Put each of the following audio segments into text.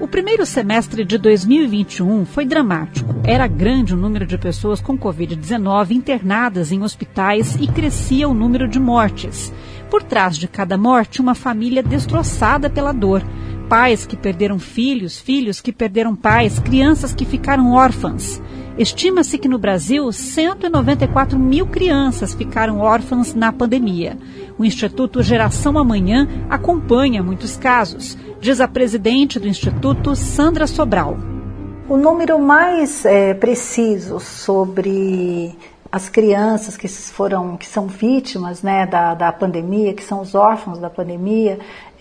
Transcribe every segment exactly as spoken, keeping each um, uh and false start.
primeiro semestre de dois mil e vinte e um foi dramático. Era grande o número de pessoas com covid dezenove internadas em hospitais e crescia o número de mortes. Por trás de cada morte, uma família destroçada pela dor. Pais que perderam filhos, filhos que perderam pais, crianças que ficaram órfãs. Estima-se que no Brasil, cento e noventa e quatro mil crianças ficaram órfãs na pandemia. O Instituto Geração Amanhã acompanha muitos casos, diz a presidente do Instituto, Sandra Sobral. O número mais é, preciso sobre as crianças que foram, que são vítimas, né, da, da pandemia, que são os órfãos da pandemia,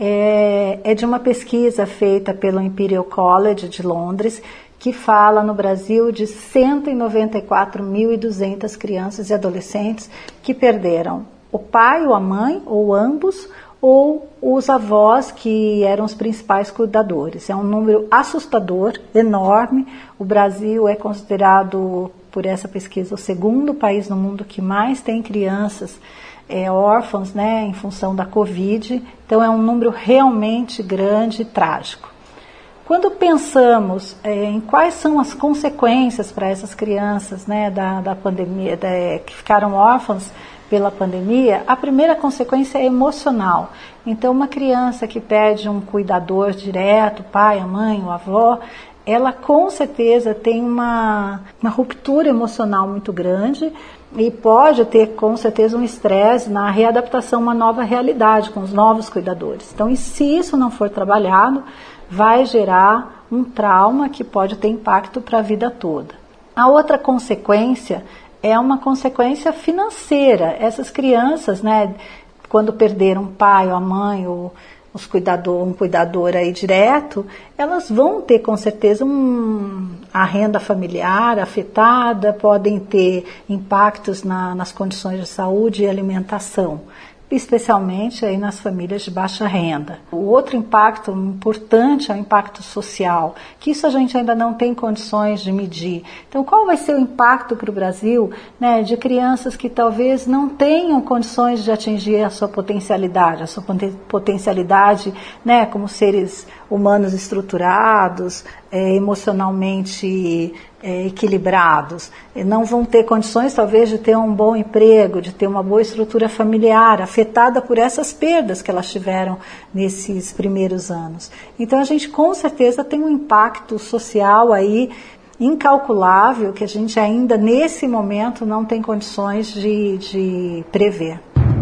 é, é de uma pesquisa feita pelo Imperial College de Londres, que fala no Brasil de cento e noventa e quatro mil e duzentas crianças e adolescentes que perderam o pai ou a mãe, ou ambos, ou os avós que eram os principais cuidadores. É um número assustador, enorme. O Brasil é considerado, por essa pesquisa, o segundo país no mundo que mais tem crianças é, órfãos, né, em função da Covid. Então é um número realmente grande e trágico. Quando pensamos é, em quais são as consequências para essas crianças, né, da, da pandemia, da, que ficaram órfãs pela pandemia, a primeira consequência é emocional. Então, uma criança que perde um cuidador direto, pai, a mãe, o avó, ela com certeza tem uma, uma ruptura emocional muito grande e pode ter com certeza um estresse na readaptação a uma nova realidade com os novos cuidadores. Então, e se isso não for trabalhado, vai gerar um trauma que pode ter impacto para a vida toda. A outra consequência é uma consequência financeira. Essas crianças, né, quando perderam o pai ou a mãe ou os cuidador, um cuidador aí direto, elas vão ter com certeza um, a renda familiar afetada, podem ter impactos na, nas condições de saúde e alimentação, especialmente aí nas famílias de baixa renda. O outro impacto importante é o impacto social, que isso a gente ainda não tem condições de medir. Então, qual vai ser o impacto para o Brasil, né, de crianças que talvez não tenham condições de atingir a sua potencialidade, a sua potencialidade, né, como seres humanos estruturados, é, emocionalmente é, equilibrados, e não vão ter condições talvez de ter um bom emprego, de ter uma boa estrutura familiar, afetada por essas perdas que elas tiveram nesses primeiros anos. Então a gente com certeza tem um impacto social aí incalculável que a gente ainda nesse momento não tem condições de, de prever.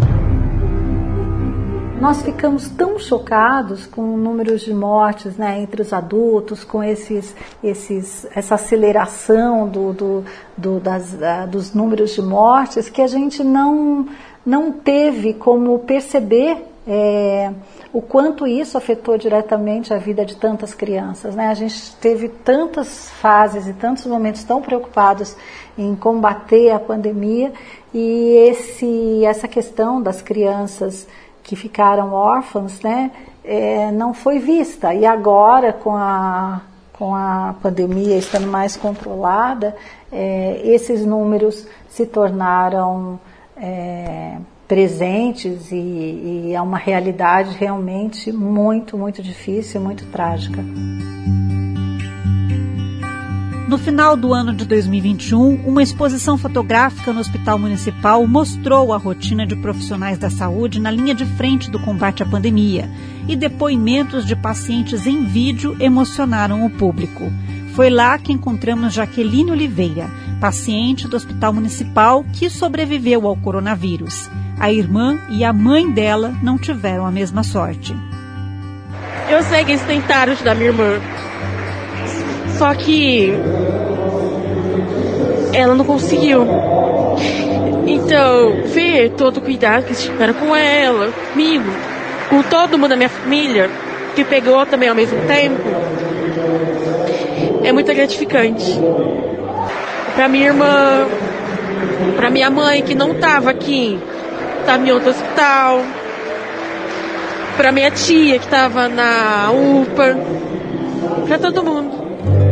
Nós ficamos tão chocados com o número de mortes, né, entre os adultos, com esses, esses, essa aceleração do, do, do, das, uh, dos números de mortes, que a gente não, não teve como perceber é, o quanto isso afetou diretamente a vida de tantas crianças, né? A gente teve tantas fases e tantos momentos tão preocupados em combater a pandemia e esse, essa questão das crianças que ficaram órfãs, né, é, não foi vista. E agora, com a, com a pandemia estando mais controlada, é, esses números se tornaram é, presentes e, e é uma realidade realmente muito, muito difícil e muito trágica. No final do ano de dois mil e vinte e um, uma exposição fotográfica no Hospital Municipal mostrou a rotina de profissionais da saúde na linha de frente do combate à pandemia, e depoimentos de pacientes em vídeo emocionaram o público. Foi lá que encontramos Jaqueline Oliveira, paciente do Hospital Municipal que sobreviveu ao coronavírus. A irmã e a mãe dela não tiveram a mesma sorte. Eu sei que eles tentaram ajudar minha irmã. Só que ela não conseguiu. Então, ver todo o cuidado que eles tiveram com ela, comigo, com todo mundo da minha família, que pegou também ao mesmo tempo, é muito gratificante. Pra minha irmã, pra minha mãe que não estava aqui, estava em outro hospital, pra minha tia que estava na U P A, pra todo mundo.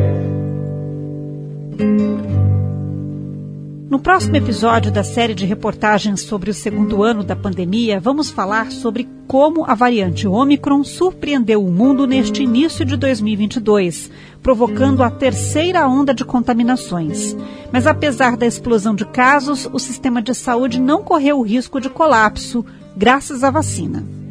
No próximo episódio da série de reportagens sobre o segundo ano da pandemia, vamos falar sobre como a variante Ômicron surpreendeu o mundo neste início de dois mil e vinte e dois, provocando a terceira onda de contaminações. Mas apesar da explosão de casos, o sistema de saúde não correu o risco de colapso, graças à vacina.